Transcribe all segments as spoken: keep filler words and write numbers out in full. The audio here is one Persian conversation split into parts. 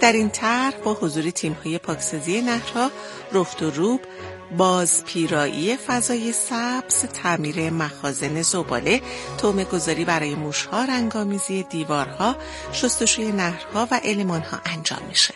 در این طرح با حضور تیم‌های پاکسازی نهرها، رفت و روب، بازپیرایی فضای سبز، تعمیر مخازن زباله، طعمه گذاری برای موشها، رنگامیزی دیوارها، شستشوی نهرها و المانها انجام میشه.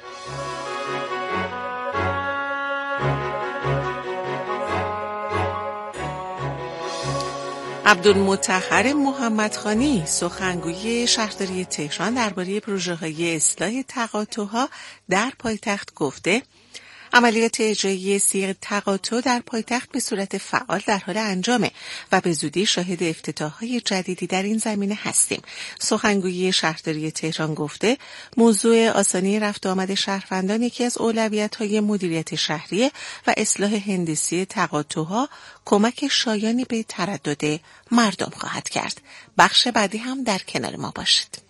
عبدالمطهر محمدخانی، سخنگوی شهرداری تهران، درباره پروژه‌های اصلاح تقاطع‌ها در پایتخت گفته عملیات اجرایی صیغ تقاطع در پایتخت به صورت فعال در حال انجامه و به زودی شاهد افتتاح‌های جدیدی در این زمینه هستیم. سخنگوی شهرداری تهران گفته موضوع آسانی رفت و آمد شهروندان یکی از اولویت‌های مدیریت شهریه و اصلاح هندسی تقاطع‌ها کمک شایانی به تردد مردم خواهد کرد. بخش بعدی هم در کنار ما باشید.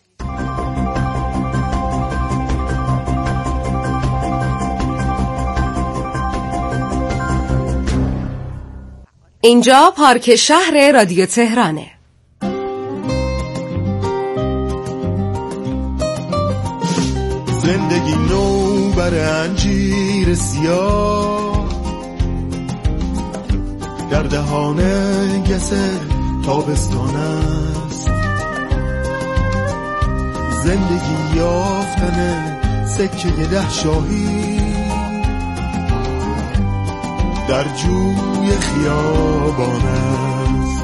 اینجا پارک شهر رادیو تهرانه. زندگی نو بر انجیر سیاه در دهان گسه تابستان است. زندگی یافتن سکه ده شاهی در جوی خیابان است.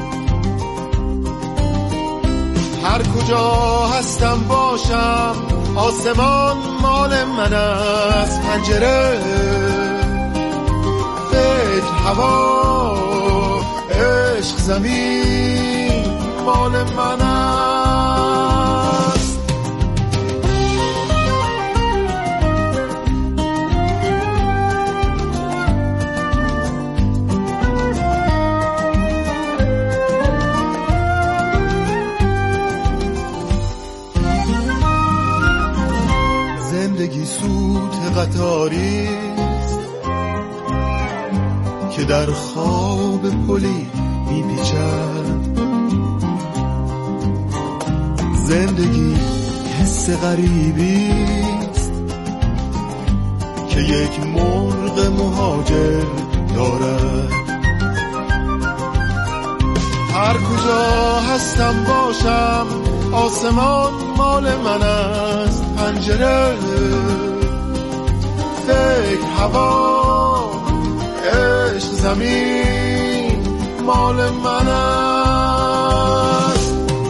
هر کجا هستم باشم آسمان مال من است. پنجره فکر هوا عشق زمین مال من است. زندگی سوت قطاریست که در خواب پلی میپیچد. زندگی حس غریبیست که یک مرغ مهاجر دارد. هر کجا هستم باشم آسمان مال من است. پنجره فکر هوا عشق زمین مال من است.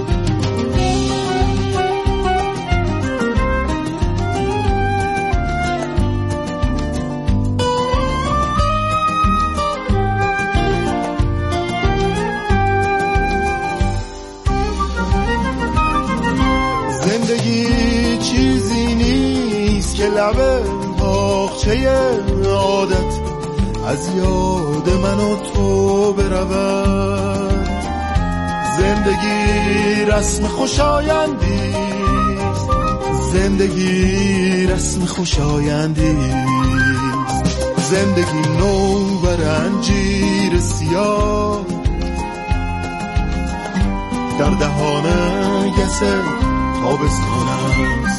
زندگی چیزی نیست که لبه تاقچه عادت از یاد من و تو برود. زندگی رسم خوشایندیست. زندگی رسم خوشایندیست. زندگی نو بر انجیر سیاه در دهان گسه تابستان است.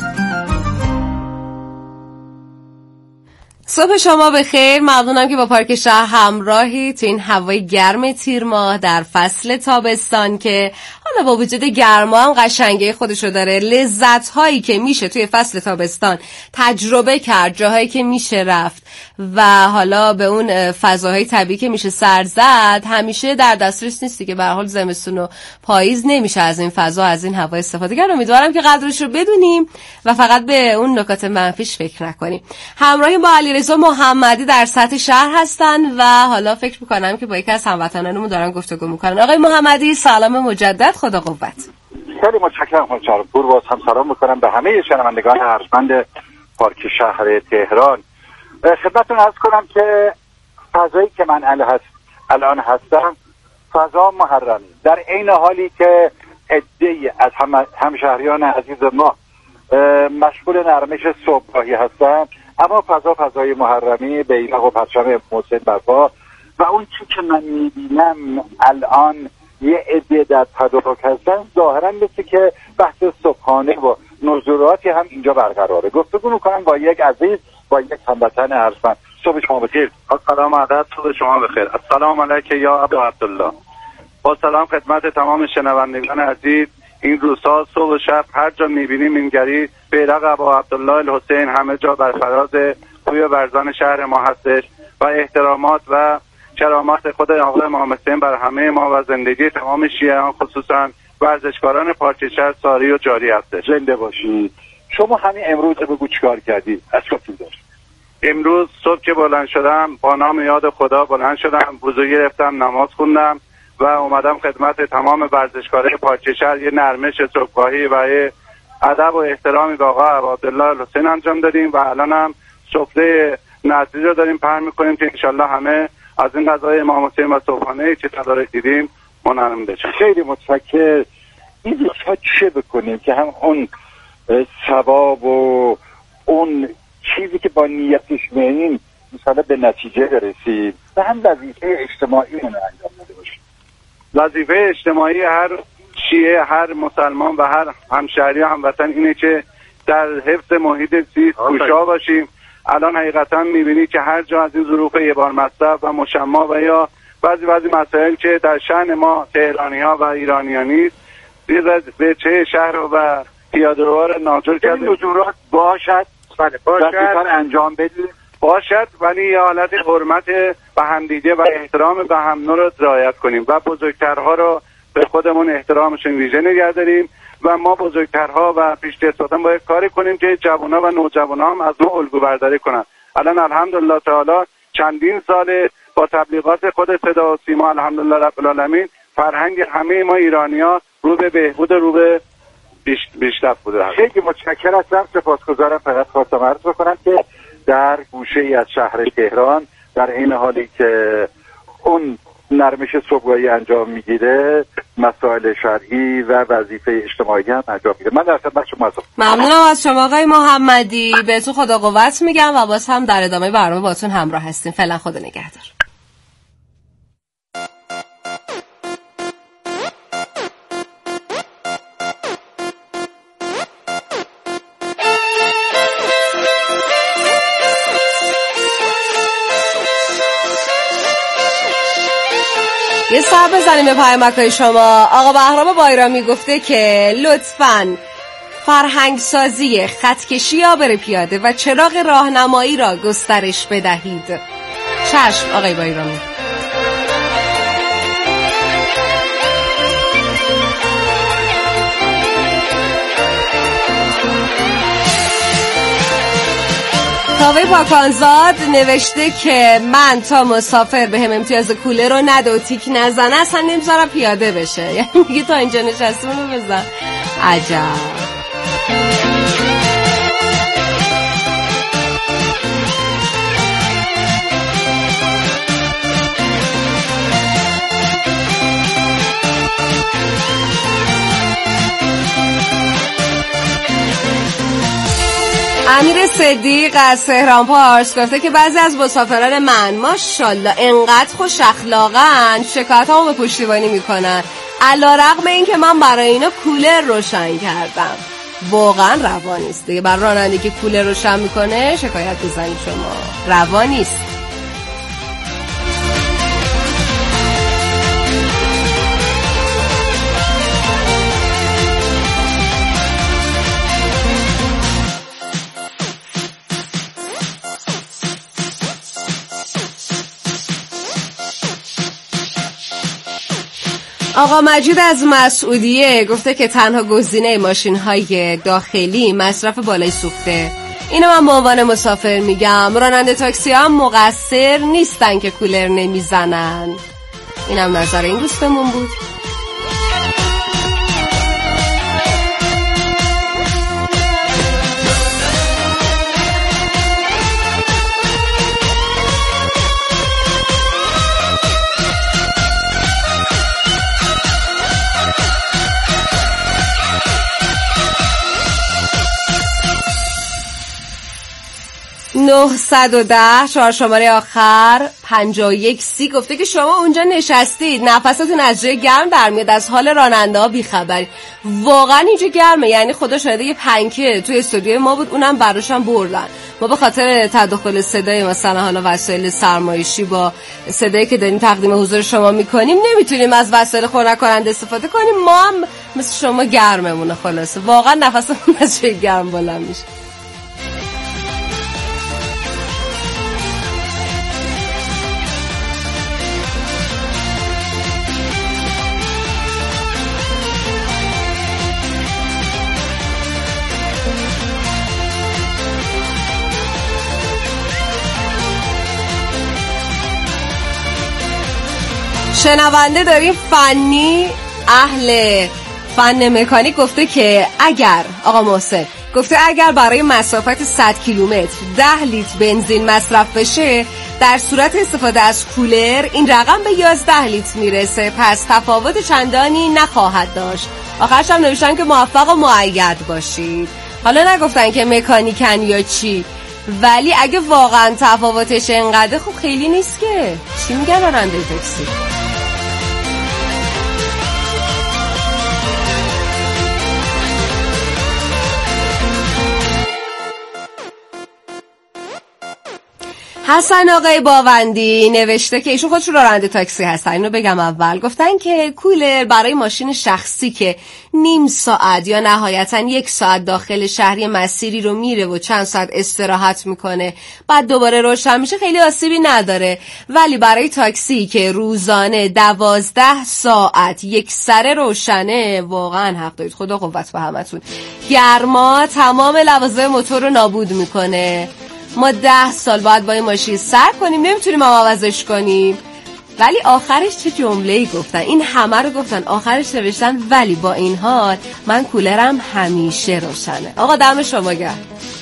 صبح شما بخیر. ممنونم که با پارک شهر همراهی تو این هوای گرم تیر ماه در فصل تابستان که حالا با وجود گرما هم قشنگی خودشو داره. لذت هایی که میشه توی فصل تابستان تجربه کرد، جاهایی که میشه رفت و حالا به اون فضاهای طبیعی که میشه سر زد همیشه در دسترس نیستی که به هر حال زمستون و پاییز نمیشه از این فضا، از این هوا استفاده کرد. امیدوارم که قدرش رو بدونیم و فقط به اون نکات منفیش فکر نکنیم. همراهی با علیرضا محمدی در سطح شهر هستن و حالا فکر میکنم که با یکی از هموطنانمون دارن گفتگو میکنن. آقای محمدی سلام مجدد، خدا قوت. خیلی متشکرم خانم شهرپور. باز هم سلام میکنم به همه شنوندگان ارجمند پارک شهر تهران. خدمتتون عرض کنم که فضایی که من الان هستم فضا محرمی، در عین حالی که عده‌ای از هم همشهریان عزیز ما مشغول نرمش صبحگاهی هستن، اما فضا فضای محرمی، بیرق و پرچم محسن برپا و اون چی که من میبینم الان یه عده در تدارک هستن ظاهرا مثل که بحث صبحانه و نزولاتی هم اینجا برقراره. گفتگو میکنم با یک عزیز، با یک هموطن ارجمند. صبح شما بخیر. السلام علیکم. صبح شما بخیر. السلام علیکم یا ابو عبدالله. با سلام خدمت تمام شنوندگان عزیز. این روزها صبح و شب هر جا میبینیم اینگری بیرق ابو عبدالله الحسین همه جا بر فراز کوی برزان شهر ما هستش و احترامات و کرامات خود آقای امام حسین بر همه ما و زندگی تمام شیعیان خصوصا ورزشکاران پارک شهر ساری و جاری هستش. زنده باشید. شما همین امروز بگو چیکار کردی؟ از کجا داشت؟ امروز صبح که بلند شدم با نام یاد خدا بلند شدم، وضو گرفتم، نماز خوندم و اومدم خدمت تمام ورزشکاران پارک شهر یه نرمش صبحگاهی و یه ادب و احترامی به آقا عبدالله الحسین انجام دادیم و الانم سفره نظری رو داریم پهن میکنیم که انشالله همه از این غذای امام حسین و صبحانه‌ای که تدارک دیدیم منعم بشن. خیلی متشکرم. این روزها چه بکنیم که هم اون ثواب و اون چیزی که با نیتش می‌ایم مثلا به نتیجه برسیم و هم وظیفه اجتماعی رو انجام داده باشیم. وظیفه اجتماعی هر شیعه، هر مسلمان و هر همشهری و هموطن اینه که در حفظ محیط زیست کوشا باشیم. الان حقیقتا می‌بینی که هر جا از این ظروف یه بار مصرف و مشما و یا بعضی بعضی مسائل که در شأن ما تهرانی‌ها و ایرانیان نیست به چه شهر و پیاده‌روها ناجور کرده. این نزولات باشد بله باشد انجام بدید باشد ولی یه حالت حرمت به همدیگه و احترام به هم رو رعایت کنیم و بزرگترها رو به خودمون احترامشون ویژه نگه داریم و ما بزرگترها و پیشکسوتان باید کاری کنیم که جوان‌ها و نوجوان‌ها هم از ما الگو برداری کنن. الان الحمدلله تعالی چندین سال با تبلیغات خود صدا و سیما الحمدلله رب العالمین فرهنگ همه ما ایرانی‌ها رو به بهبود رو به پیشرفت بوده. خیلی متشکرم هستم. سپاسگزارم. فقط خواستم عرض بکنم که در گوشه‌ای از شهر تهران در این حالی که اون نرمش صبحگاهی انجام میگیره مسائل شرعی و وظیفه اجتماعی هم انجام میگیره. من در خدمت شما هستم. ممنونم از شما آقای محمدی. بهتون خدا قوت میگم و باز هم در ادامه برنامه باتون همراه هستیم. فعلا خدا نگهدار. یه سر بزنیم به پیامک‌های شما. آقا بهرام بایرامی گفته که لطفاً فرهنگ سازی خطکشی آبر پیاده و چراغ راهنمایی را گسترش بدهید. چشم آقای بایرامی. کاوه پاکانزاد نوشته که من تا مسافر به هم امتیاز کوله رو نده و تیک نزنه اصلا نمیذارم پیاده بشه. یعنی میگه تا اینجا نشستیم رو بزن. عجب. امیر صدیق از تهران پارس گفته که بعضی از مسافران من ماشاءالله انقدر خوش اخلاقن شکایتامو به پشتیبانی میکنن علیرغم اینکه من برای اینا کولر روشن کردم. واقعا روا نیست دیگه. بر راننده که کولر روشن میکنه شکایت بزنید شما. روا نیست. آقا مجید از مسعودیه گفته که تنها گزینه ماشین‌های داخلی مصرف بالای سوخته. اینو من به عنوان مسافر میگم. راننده تاکسی هم مقصر نیستن که کولر نمیزنن. اینم نظر این دوستمون بود. نهصد و ده چهار شماره آخر پنجاه و یک سی گفته که شما اونجا نشستید نفستون از جای گرم در میاد، از حال راننده ها بیخبری. واقعا اینجا گرمه، یعنی خدا شاهده یه پنکه توی استودیوی ما بود، اونم براشم بردن. ما به خاطر تداخل صدای مثلا حالا وسایل سرمایشی با صدایی که داریم تقدیم حضور شما میکنیم نمیتونیم از وسایل خنک کننده استفاده کنیم. ما هم مثل شما گرممونه، خلاصه واقعا نفسمون از جای گرم بلند میشه. شنونده داریم فنی اهل فن مکانیک گفته که اگر آقا محسن گفته اگر برای مسافت صد کیلومتر ده لیتر بنزین مصرف بشه در صورت استفاده از کولر این رقم به یازده لیتر میرسه، پس تفاوت چندانی نخواهد داشت. آخرش هم نوشتن که موفق و مؤید باشید. حالا نگفتن که مکانیکن یا چی، ولی اگه واقعا تفاوتش انقدر خب خیلی نیست که چی میگن راننده تاکسی. حسن آقای باوندی نوشته که ایشون خودشون راننده تاکسی هستن. اینو بگم اول، گفتن که کولر برای ماشین شخصی که نیم ساعت یا نهایتا یک ساعت داخل شهری مسیری رو میره و چند ساعت استراحت میکنه بعد دوباره روشن میشه خیلی آسیبی نداره، ولی برای تاکسی که روزانه دوازده ساعت یک سره روشنه واقعا حق دارید. خدا قوت به همتون. گرما تمام لوازم موتور رو نابود میکنه. ما ده سال باید با این ماشین سر کنیم، نمیتونیم هم عوضش کنیم. ولی آخرش چه جمله‌ای گفتن، این همه رو گفتن، آخرش نوشتن ولی با این حال من کولرم همیشه روشنه. آقا دم شما گرم.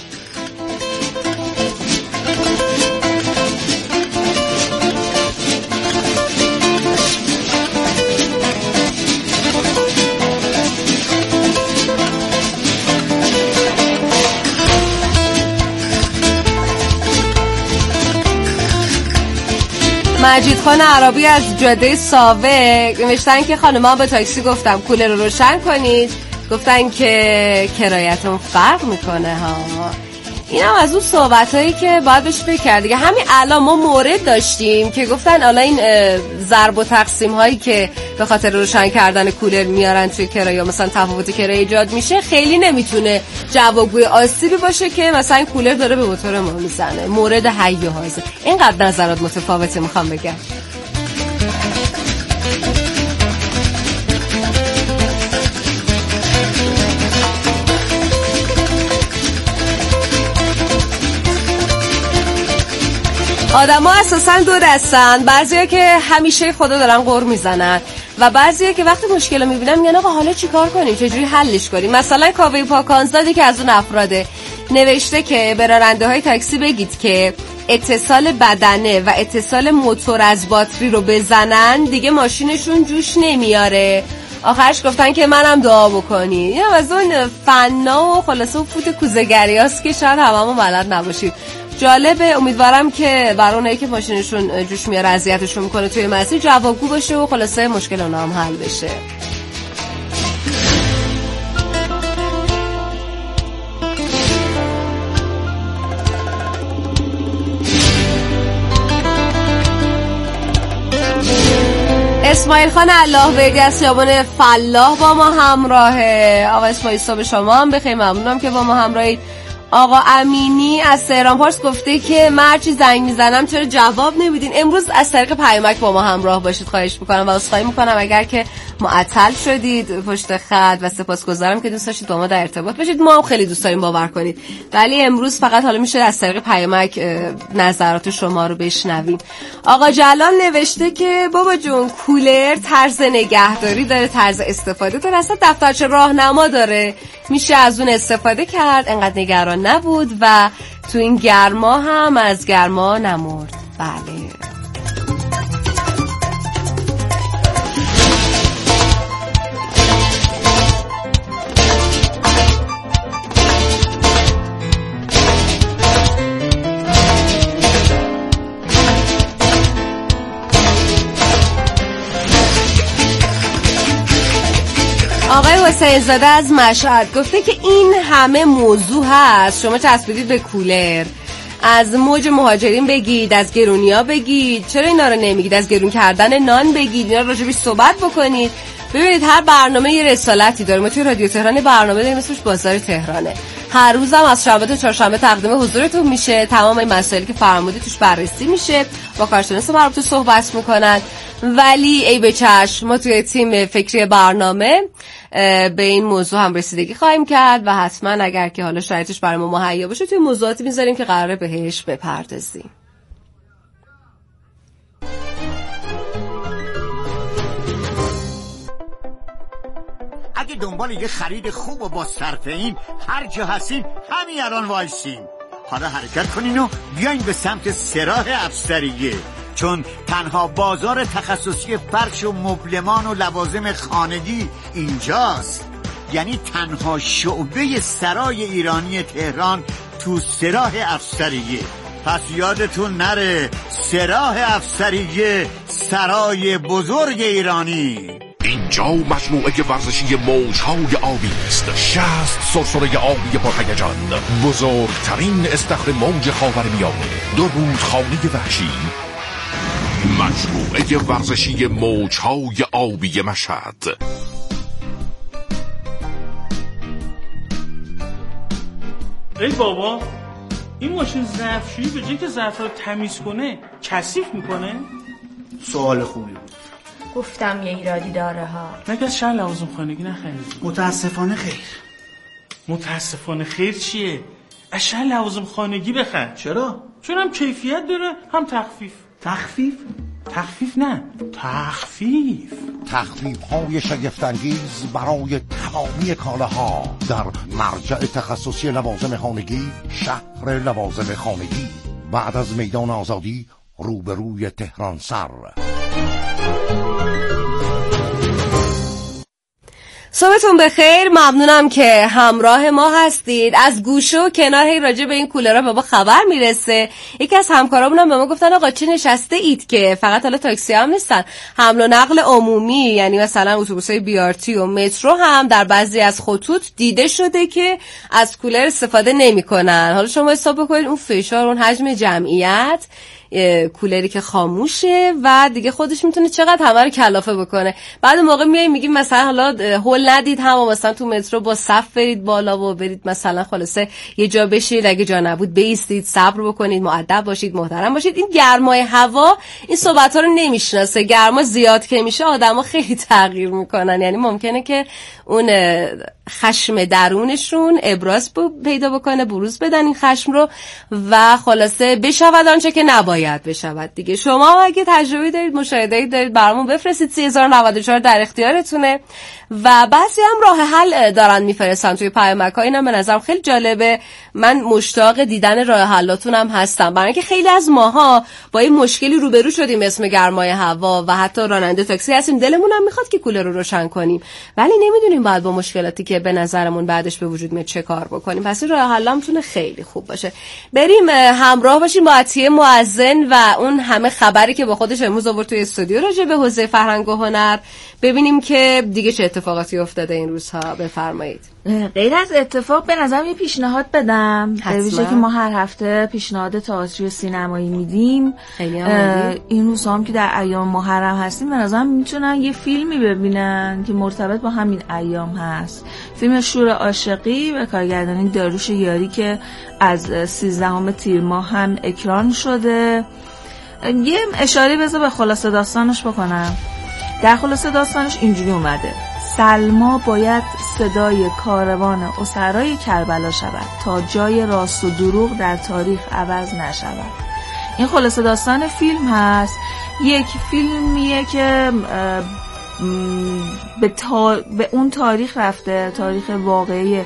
مجید خان عربی از جاده ساوه نوشتن که خانم‌ها به تاکسی گفتم کولر رو روشن کنید، گفتن که کرایتون فرق میکنه ها. این هم از اون صحبتایی که باید بهش فکر کرد دیگه. همین الان ما مورد داشتیم که گفتن حالا این ضرب و تقسیم هایی که به خاطر روشن کردن کولر میارن توی کرایه، مثلا تفاوت کرایه ایجاد میشه، خیلی نمیتونه جوابگوی آسیبی باشه که مثلا کولر داره به موتور ما میزنه. مورد حی و حاضر. اینقدر نظرات متفاوته میخوام بگم. آدم ها اساساً دو دستن، بعضی که همیشه خدا دارن غر میزنن و بعضی که وقتی مشکل رو میبینن میگن آقا حالا چی کار کنیم، چجوری حلش کنیم. مثلا کاوه پاکانزادی که از اون افراده نوشته که به راننده های تاکسی بگید که اتصال بدنه و اتصال موتور از باتری رو بزنن دیگه ماشینشون جوش نمیاره. آخرش گفتن که منم دعا بکنی. این از اون فنا و خلاصه و فوت کوزه‌گری هست که شاید هممون بلد نباشید. جالبه، امیدوارم که برای اونایی که ماشینشون جوش میاره اذیتشون میکنه توی مسیر جوابگو باشه و خلاصه مشکل اونا هم حل بشه. اسماعیل خان الله بردی از خیابان فلاح با ما همراهه. آقا اسماعیل صبح شما هم بخیر، ممنونم که با ما همراهید. آقا امینی از تهران پارس گفته که من هرچی زنگ میزنم چرا جواب نمیدین. امروز از طریق پیامک با ما همراه باشید خواهش میکنم و عذرخواهی میکنم اگر که معطل شدید پشت خط و سپاسگزارم که دوست داشتید با ما در ارتباط باشید. ما هم خیلی دوست داریم باور کنید، ولی امروز فقط حالا میشه از طریق پیامک نظرات شما رو بشنویم. آقا جلال نوشته که بابا جون کولر طرز نگهداری داره، طرز استفاده داره، اصلا دفترچه راهنما داره، میشه از اون استفاده کرد، انقدر نگران نبود و تو این گرما هم از گرما نمرد. بله حسین زاده از مشهد گفته که این همه موضوع هست، شما چسبیدید به کولر. از موج مهاجرین بگید، از گرونیا بگید، چرا اینا رو نمیگید؟ از گرون کردن نان بگید، اینا راجع بهش صحبت بکنید. ببینید هر برنامه یه رسالتی داره. ما توی رادیو تهران برنامه داریم اسمش بازار تهرانه. هر روزم از شنبه تا چهارشنبه تقدیم حضورتون میشه. تمام این مسائلی که فرمودید توش بررسی میشه. با کارشناس مربوطه صحبت میکنن. ولی ای به چشم، ما توی تیم فکری برنامه به این موضوع هم رسیدگی خواهیم کرد و حتما اگر که حالا شرایطش برای ما مهیا باشه توی موضوعاتی میذاریم که قراره بهش بپردازیم. اگه دنبال یه خرید خوب و با صرفه این هر جا هستین همین الان وایسین. حالا حرکت کنین و بیاین به سمت سراح افسریه، چون تنها بازار تخصصی فرش و مبلمان و لوازم خانگی اینجاست. یعنی تنها شعبه سرای ایرانی تهران تو سراح افسریه. پس یادتون نره، سراح افسریه، سرای بزرگ ایرانی. اینجا مجموعه ورزشی موجهای آبی است. شصت سرسره آبی پرهیجان، بزرگترین استخر موج خاورمیانه، دو رودخانه وحشی. مجموعه ورزشی موجهای آبی مشهد. ای بابا، این ماشین ظرفشویی به جای که ظرف رو تمیز کنه کثیف میکنه؟ سوال خوبی بود. گفتم یه ایرادی داره ها. مگه از شهر لوازم خانگی نخریدی؟ متاسفانه خیر. متاسفانه خیر چیه؟ از شهر لوازم خانگی بخر. چرا؟ چون هم کیفیت داره هم تخفیف. تخفیف؟ تخفیف نه، تخفیف. تخفیف های شگفت‌انگیز برای تمامی کالاها در مرجع تخصصی لوازم خانگی، شهر لوازم خانگی، بعد از میدان آزادی روبروی تهران سر. صبحتون بخیر، ممنونم که همراه ما هستید. از گوشه و کنار هی راجع به این کولرها به ما خبر میرسه. یکی از همکارامون هم به ما گفتن آقا چه نشسته اید که فقط حالا تاکسی هم نیستن، حمل و نقل عمومی، یعنی مثلا اتوبوسای بی آر تی و مترو هم در بعضی از خطوط دیده شده که از کولر استفاده نمیکنن. حالا شما حساب بکنید اون فشار، اون حجم جمعیت، کولری که خاموشه و دیگه خودش میتونه چقدر همه رو کلافه بکنه. بعد موقع میای میگیم مثلا حالا هول ندید، هم مثلا تو مترو با صف برید بالا و برید مثلا خلاصه یه جا بشید، اگه جا نبود بایستید، صبر بکنید، مؤدب باشید، محترم باشید. این گرمای هوا این صحبت ها رو نمیشناسه. گرما زیاد که میشه آدما خیلی تغییر میکنن، یعنی ممکنه که اون خشم درونشون ابراز پیدا بکنه، بروز بدن این خشم رو و خلاصه بشود آنچه که نباید بشود دیگه. شما اگه تجربه دارید، مشاهده‌ای دارید، برامون بفرستید. سه هزار و نود و چهار در اختیارتونه و بعضی هم راه حل دارن میفرستن توی پیامک‌ها. اینم به نظرم خیلی جالبه. من مشتاق دیدن راه حلاتون هم هستم، برای اینکه خیلی از ماها با این مشکلی روبرو شدیم اسم گرمای هوا و حتی راننده تاکسی هستیم، دلمون هم میخواد که کولر رو روشن کنیم ولی نمیدونیم بعد با مشکلاتی که به نظرمون بعدش به وجود میاد چه کار بکنیم. پس این راه حل میتونه خیلی خوب باشه. بریم همراه باشیم با عطیه معزن و اون همه خبری که با خودش امروز آورد توی استودیو راجع به حوزه فرهنگ و هنر، ببینیم که دیگه چه اتفاقاتی افتاده این روزها. بفرمایید. غیر از اتفاق به نظرم یه پیشنهاد بدم، به ویژه که ما هر هفته پیشنهاد تئاتری و سینمایی میدیم. این روزها هم که در ایام محرم هستیم به نظرم میتونن یه فیلمی ببینن که مرتبط با همین ایام هست. فیلم شور عاشقی به کارگردانی داریوش یاری که از سیزدهم تیر ماه هم اکران شده. یه اشاره بذار به خلاصه داستانش بکنم. در خلاصه داستانش اینجوری اومده: سلما باید صدای کاروان اسرای کربلا شود تا جای راست و دروغ در تاریخ عوض نشود. این خلاصه داستان فیلم هست. یک فیلمیه که به, تا... به اون تاریخ رفته، تاریخ واقعی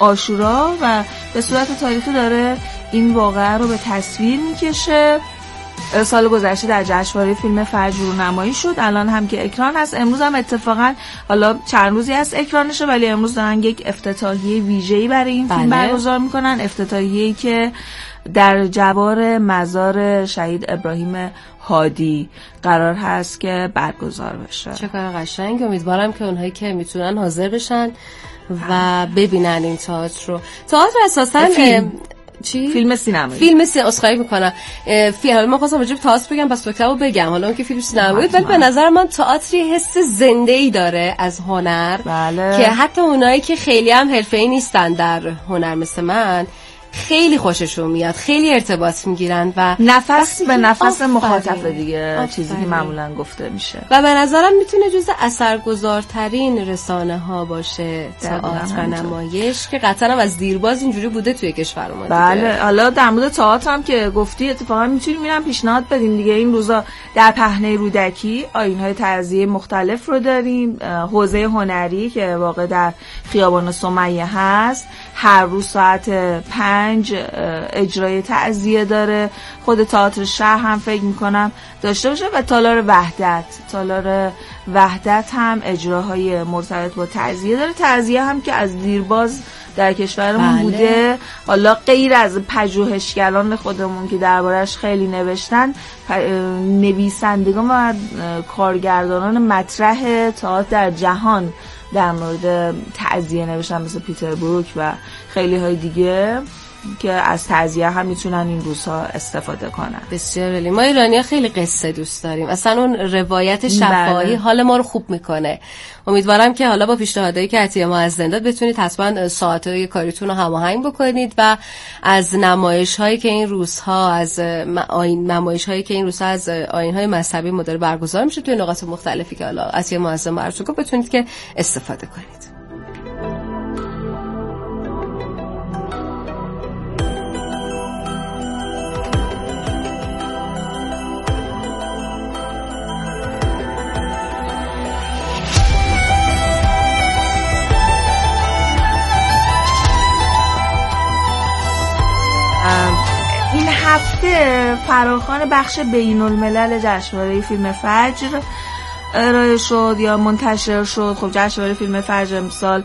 عاشورا، و به صورت تاریخی داره این واقعه رو به تصویر میکشه سال گذشته در جشنواره فیلم فجر نمایی شد، الان هم که اکران هست. امروز هم اتفاقا حالا چند روزی هست اکرانشه، ولی امروز دارن یک افتتاحیه ویژه‌ای برای این فیلم بله. برگزار میکنن، افتتاحیه‌ای که در جوار مزار شهید ابراهیم هادی قرار هست که برگزار بشه. چه کار قشنگ. امیدوارم که اونهایی که میتونن حاضر بشن و ببینن این تئاتر رو. تئاتر اساساً فیلم. چی؟ فیلم سینمایی. فیلم سینمایی اسخای میکنم. فیلم ما خواستم راجع به تئاتر بگم، پس نکته‌مو بگم. حالا اون که فیلم سینمایی، ولی به نظر من تئاتر حس زنده‌ای داره از هنر. بله. که حتی اونایی که خیلی هم حرفه‌ای نیستن در هنر مثل من خیلی خوششون میاد، خیلی ارتباط میگیرن و نفس به نفس مخاطب دیگه آفره. چیزی که معمولا گفته میشه و به نظرم میتونه جزء اثرگذارترین رسانه ها باشه تئاتر و نمایش، که قطعا هم از دیرباز اینجوری بوده توی کشور ما. بله. حالا در مورد تئاتر هم که گفتی، اتفاقا میتونیم میرم پیشنهاد بدیم دیگه. این روزا در پهنه رودکی آیین‌های تعزیه مختلف رو داریم، حوزه هنری که واقع در خیابان سمیه هست، هر روز ساعت پنج اجرای تعزیه داره. خود تئاتر شهر هم فکر میکنم داشته باشه و تالار وحدت تالار وحدت هم اجراهای مرتبط با تعزیه داره. تعزیه هم که از دیرباز در کشورمون بله. بوده، حالا غیر از پژوهشگران خودمون که دربارش خیلی نوشتن، نویسندگان و کارگردانان مطرح تئاتر در جهان در مورد تعزیه نوشتن، مثل پیتر بروک و خیلی های دیگه که از تعزیه هم میتونن این روزها استفاده کنن. بسیار عالی. ما ایرانی‌ها خیلی قصه دوست داریم، اصلا اون روایت شفاهی بله. حال ما رو خوب میکنه. امیدوارم که حالا با پیشنهادایی که عطیه معز داد بتونید حتما ساعت‌های کاریتون رو هماهنگ بکنید و از نمایش‌هایی که این روزها از آیین نمایش‌هایی که این روزها از آیین‌های مذهبی مدار برگزار میشه توی نقاط مختلفی که حالا عطیه معز براتون گفت بتونید که استفاده کنید. این هفته فراخوان بخش بین الملل جشنواره فیلم فجر ارائه شد یا منتشر شد. خب جشنواره فیلم فجر امسال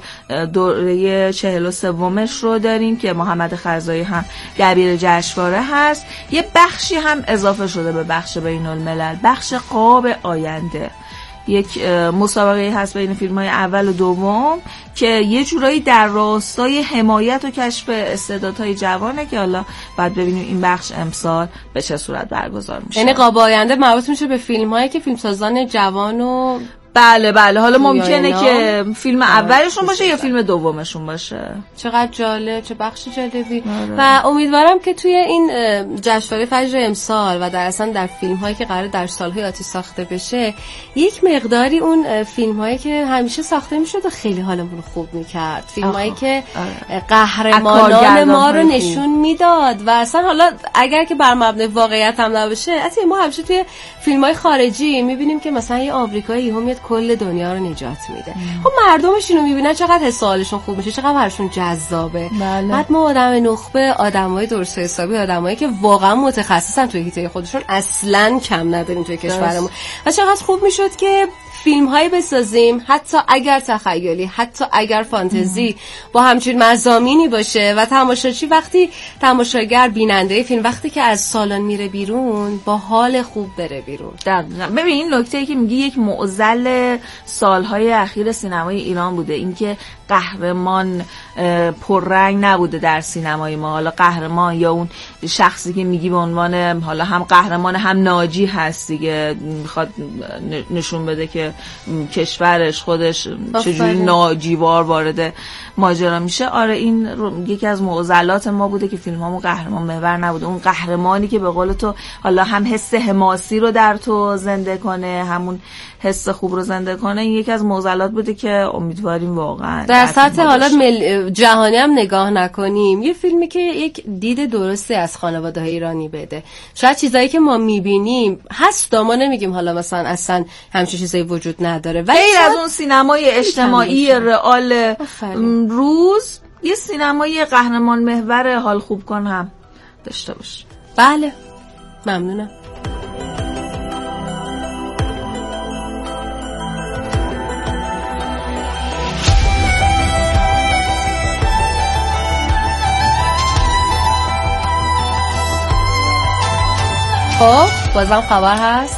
دوره چهل و سومش رو داریم که محمد خزایی هم دبیر جشنواره هست. یه بخشی هم اضافه شده به بخش بین الملل، بخش قاب آینده. یک مسابقه هست بین فیلم‌های اول و دوم که یه جورایی در راستای حمایت و کشف استعدادهای جوانه که حالا بعد ببینیم این بخش امسال به چه صورت برگزار میشه. یعنی قاب آینده مربوط میشه به فیلم‌هایی که فیلمسازان جوان و بله بله حالا ممکنه که فیلم اولشون باشه یا فیلم دومشون باشه. چقدر جالب، چه بخش جالبی. و امیدوارم که توی این جشنواره فجر امسال و در اصلا در فیلم‌هایی که قرار در سال‌های آتی ساخته بشه یک مقداری اون فیلم‌هایی که همیشه ساخته میشد و خیلی حالمون رو خوب می‌کرد، فیلم‌هایی که قهرمانان ما رو نشون میداد و اصلا حالا اگر که بر مبنای واقعیت هم نباشه، اصلا ما همیشه توی فیلم‌های خارجی می‌بینیم که مثلا یه آمریکایی هم میاد کل دنیا رو نجات میده. خب مردمش اینو میبینن چقدر حس حالشون خوب میشه، چقدر براشون جذابه. بله. بعد ما آدم نخبه، آدمای درست حسابی، آدمایی که واقعا متخصصن توی حیطه خودشون اصلاً کم نداریم توی کشورمون. و چقدر خوب میشد که فیلم هایی بسازیم حتی اگر تخیلی، حتی اگر فانتزی ام. با همچین مضامینی باشه و تماشاچی وقتی تماشاگر بیننده فیلم وقتی که از سالن میره بیرون با حال خوب بره بیرون. ببین این نکته که میگی یک معضل سالهای اخیر سینمای ایران بوده، اینکه قهرمان پررنگ نبوده در سینمای ما. حالا قهرمان یا اون شخصی که میگی به عنوان حالا هم قهرمان هم ناجی هست دیگه، میخواد نشون بده که کشورش خودش چجوری ناجیوار وارد ماجرا میشه. آره این یکی از معضلات ما بوده که فیلمامون قهرمان محور نبوده، اون قهرمانی که به قول تو حالا هم حس حماسی رو در تو زنده کنه، همون حس خوب رو زنده کنه. این یکی از معضلات بوده که امیدواریم واقعا در سطح حالا مل... جهانی هم نگاه نکنیم، یه فیلمی که یک دید درستی از خانواده ایرانی بده. شاید چیزایی که ما میبینیم هست، ما نمیگیم حالا مثلا اصلا همچین چیزایی وجود نداره، ولی غیر از اون سینمای اجتماعی رئال روز یه سینمای قهرمان محور حال خوب کن هم داشته باش. بله ممنونم. خب بازم خبر هست.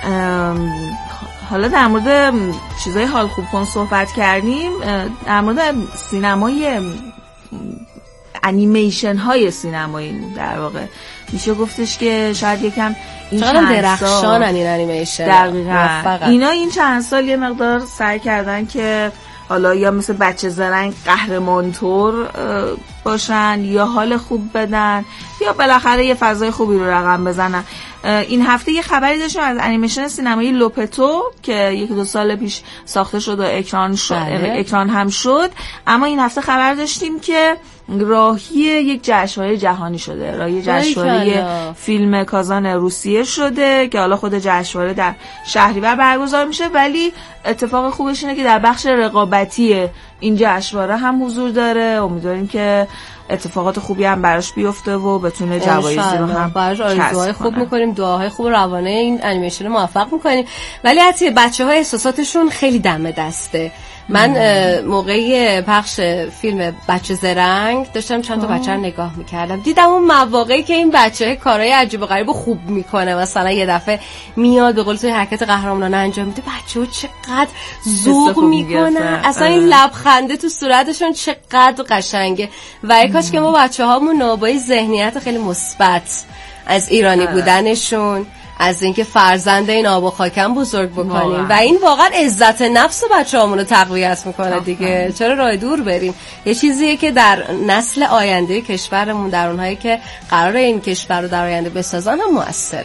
حالا در مورد چیزای حال خوب کن صحبت کردیم، در مورد سینمای انیمیشن های سینمایی در واقع میشه گفتش که شاید یکم این چند درخشان این انیمیشن دقیقاً اینا این چند سال یه مقدار سعی کردن که حالا یا مثل بچه زرنگ قهرمان طور باشن یا حال خوب بدن یا بالاخره یه فضای خوبی رو رقم بزنن. این هفته یه خبری داشتیم از انیمیشن سینمایی لوپتو که یک دو سال پیش ساخته شد و اکران شد بله. اکران هم شد، اما این هفته خبر داشتیم که راهی یک جشنواره جهانی شده، راهی جشنواره فیلم کازان روسیه شده که حالا خود جشنواره در شهریور برگزار میشه، ولی اتفاق خوبش اینه که در بخش رقابتی این جشنواره هم حضور داره. امیدواریم که اتفاقات خوبی هم براش بیفته و بتونه جوایزی رو هم براش آرزوهای خوب میکنیم، دعاهای خوب روانه این انیمیشن رو موفق میکنیم. ولی حتی بچه‌ها احساساتشون خیلی دم دسته. من موقعی پخش فیلم بچه زرنگ داشتم چند تا بچه رو نگاه میکردم، دیدم اون مواقعی که این بچه کارهای عجیب و غریب و خوب میکنه، مثلا یه دفعه میاد به قول توی حرکت قهرمانانه انجام میده، بچه ها چقدر ذوق میکنن، اصلا این لبخنده تو صورتشون چقدر قشنگه. و ای کاش که ما بچه هامون با این ذهنیت خیلی مثبت از ایرانی بودنشون، از اینکه فرزند این آب و خاکم بزرگ بکنیم و این واقعا عزت نفس بچه‌هامون رو تقویت میکنه دیگه. چرا راه دور بریم؟ یه چیزیه که در نسل آینده کشورمون، در اونهایی که قرار این کشور رو در آینده بسازن هم مؤثره.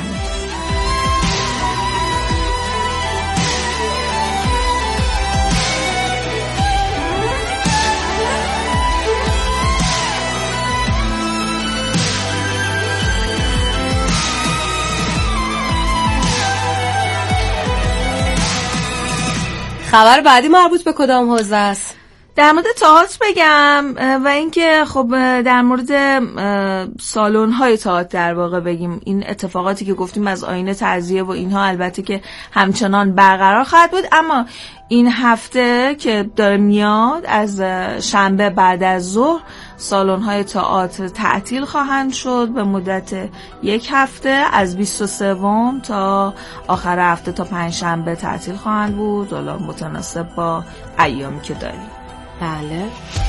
خبر بعدی مربوط به کدام حوزه است؟ در مورد تئاتر بگم و اینکه خب در مورد سالن‌های تئاتر در واقع بگیم. این اتفاقاتی که گفتیم از آیین تعزیه و اینها البته که همچنان برقرار خواهد بود، اما این هفته که داره میاد از شنبه بعد از ظهر سالن‌های تئاتر تعطیل خواهند شد به مدت یک هفته، از بیست و سوم تا آخر هفته تا پنجشنبه تعطیل خواهند بود، حالا متناسب با ایامی که داریم. بله.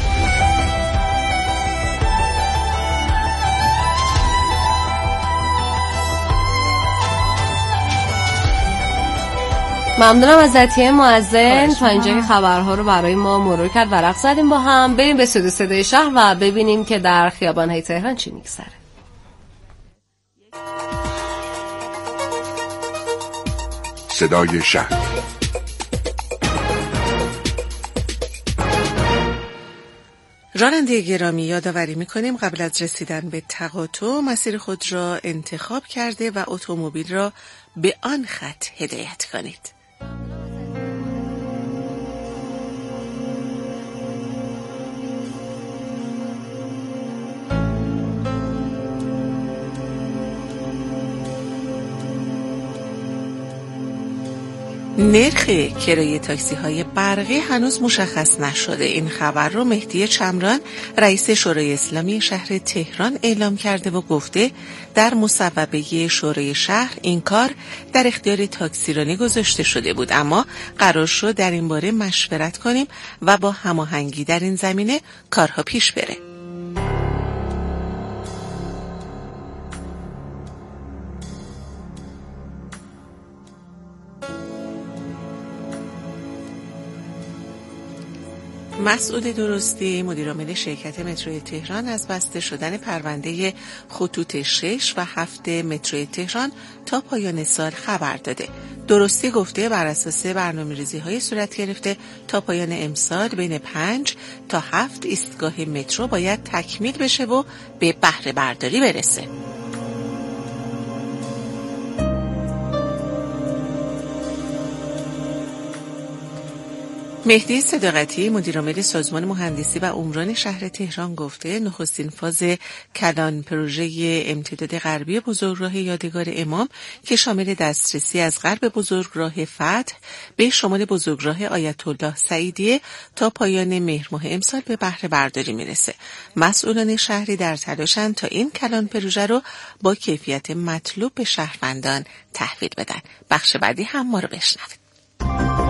ممنونم از عطیه معزن تا اینجا که خبرها رو برای ما مرور کرد، ورق زدیم با هم. بریم به صدا صدای شهر و ببینیم که در خیابان‌های تهران چی میگذره. صدای شهر. راننده گرامی، یادآوری می‌کنیم قبل از رسیدن به تقاطع مسیر خود را انتخاب کرده و اتومبیل را به آن خط هدایت کنید. نرخ کرایه تاکسی های برقی هنوز مشخص نشده. این خبر رو مهدی چمران رئیس شورای اسلامی شهر تهران اعلام کرده و گفته در مصوبه شورای شهر این کار در اختیار تاکسیرانی گذاشته شده بود، اما قرار شد در این باره مشورت کنیم و با هماهنگی در این زمینه کارها پیش بره. مسعود درستی مدیرعامل شرکت متروی تهران از بسته شدن پرونده خطوط شش و هفت متروی تهران تا پایان سال خبر داده. درستی گفته بر اساس برنامه‌ریزی‌های صورت گرفته تا پایان امسال بین پنج تا هفت ایستگاه مترو باید تکمیل بشه و به بهره برداری برسه. مهدی صداقتی مدیرعامل سازمان مهندسی و عمران شهر تهران گفته نخستین فاز کلان پروژه امتداد غربی بزرگراه یادگار امام که شامل دسترسی از غرب بزرگراه فتح به شمال بزرگراه آیت الله سعیدیه تا پایان مهر ماه امسال به بهره برداری میرسه. مسئولان شهری در تلاشن تا این کلان پروژه رو با کیفیت مطلوب به شهروندان تحویل بدن. بخش بعدی هم ما رو بشنوید.